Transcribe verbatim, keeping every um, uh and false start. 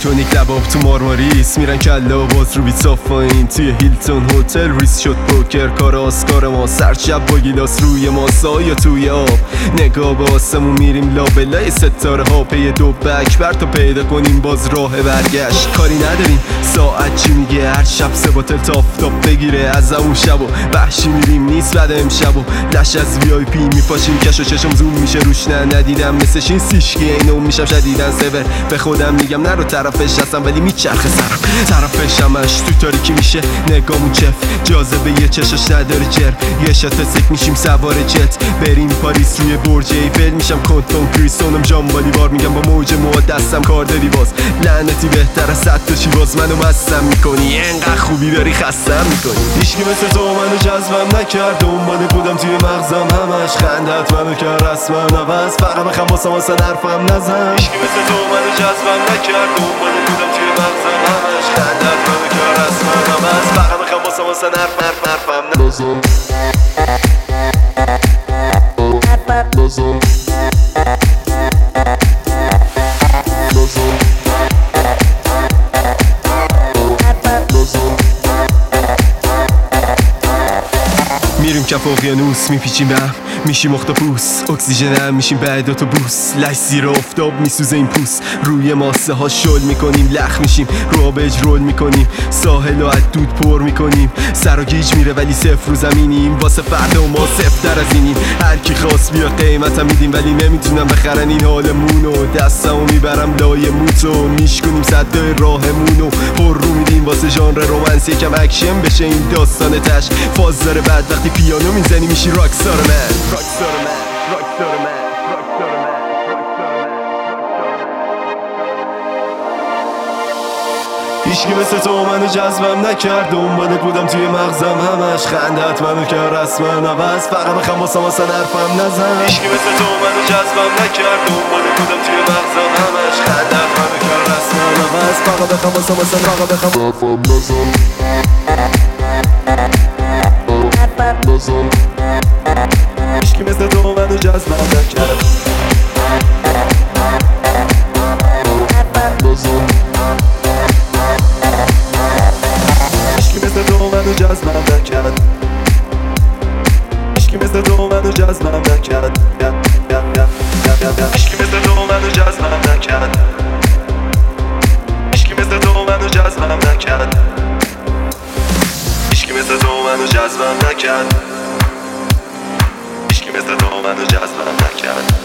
تونیک لباب تو مارماریس میرن کلا باز رو بیت صافاین توی هیلتون هتل ریس شد پوکر کار آسکار ما سر شب با گیلاس روی ماسا یا توی آب نگاه به آسمون میریم لابلای ستاره ها پی دو بک بر تا پیدا کنیم باز راه برگشت کاری نداریم ساعت چی میگه هر شب سه باتل تافتاب بگیره از اون شب و وحشی میریم نیست بعد امشب و لش از وی آی پی میپاشیم کش و چشم زوم میشه روش نه ندیدم مثل این سیشکی اینو میشم شدیدن سور به خودم میگم نرو طرفش هستم ولی میچرخه سرم طرفش همش تو تاریکی میشه نگامون چف جاذبه یه چشاش نداره جر یه شات سک میشیم سوار جت بریم پاریس روی برج ایفل میشم کنتون کریستونم جامبالی بار میگم با موج مواد دستم کار داری باز لعنتی بهتر از صد تا شیواز منو مستم میکنی انقدر خوبی داری خستم میکنی هیچکی مثل تو منو جذبم نکرد دنبال بودم توی مغزم همش خندت منو کرد رسما عوض فقط بخم واسه واسه حرفم نزن هیچکی مثل تو منو جذبم نکرد دنبال بودم توی مغزم همش خندت منو کرد رسما عوض فقط بخم واسه واسه حرف حرف حرفم نزن نزن میریم کف اقیانوس میپیچیم به هم میشیم اختاپوس اکسیژن هم میشیم بعد اتوبوس لش زیر آفتاب میسوزه این پوست روی ماسه ها شل میکنیم لخ میشیم رو آبج رول میکنیم ساحل و از دود پر میکنیم سر و گیج میره ولی صفر رو زمینیم واسه فردا و ما صفتر از اینیم هر کی خواست بیا قیمتم میدیم ولی نمیتونم بخرن این حالمونو دستمو میبرم لای موتو میشکنیم صدای راهمونو پر رو میدیم واسه ژانر رومنس یکم اکشن بشه این داستان تش فاز داره بعد وقتی پیانو میزنی میشی راکستار من راکستار من راکستار من راکستار من هیچکی مثل تو منو جذبم نکرد دنبال بودم توی مغزم همش خندت منو کرد رسما عوض فقط بخم واسه واسه حرفم نزن هیچکی مثل تو منو جذبم نکرد دنبال بودم توی مغزم همش خندت منو کرد رسما عوض فقط بخم واسه واسه فقط بخم حرفم نزن نزن هیچکی مثل تو منو جذبم نکرد نزن هیچکی مثل تو منو جذبم نکرد هیچکی مثل تو منو جذبم نکرد هیچکی مثل تو منو جذبم نکرد هیچکی مثل تو منو جذبم نکرد هیچکی مثل تو منو جذبم نکرد هیچکی مثل تو منو جذبم نکرد